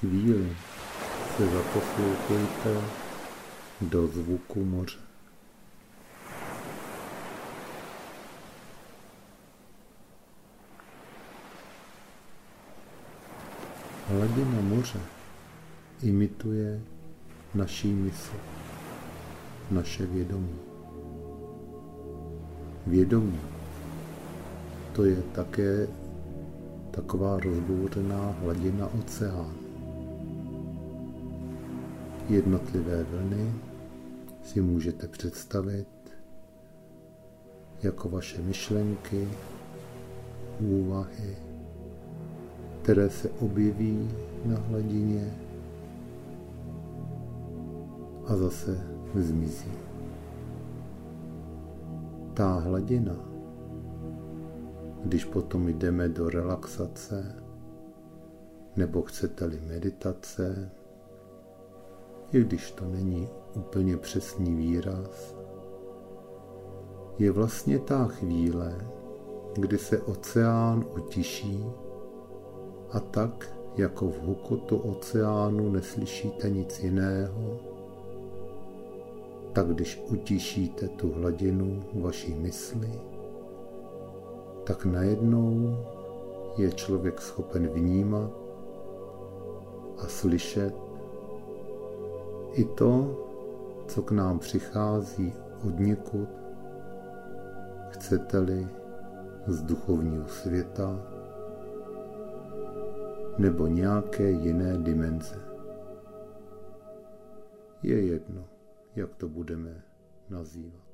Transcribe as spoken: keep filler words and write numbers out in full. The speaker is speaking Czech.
chvíli se zaposlouchejte do zvuku moře. Hladina moře imituje naší mysl, naše vědomí. Vědomí, to je také taková rozbouřená hladina oceánu. Jednotlivé vlny si můžete představit jako vaše myšlenky, úvahy, které se objeví na hladině a zase zmizí. Ta hladina, když potom jdeme do relaxace, nebo chcete-li meditace, i když to není úplně přesný výraz, je vlastně ta chvíle, kdy se oceán utiší a tak, jako v hukotu oceánu neslyšíte nic jiného, tak když utišíte tu hladinu vaší mysli, tak najednou je člověk schopen vnímat a slyšet i to, co k nám přichází odněkud, chcete-li z duchovního světa nebo nějaké jiné dimenze. Je jedno, jak to budeme nazývat.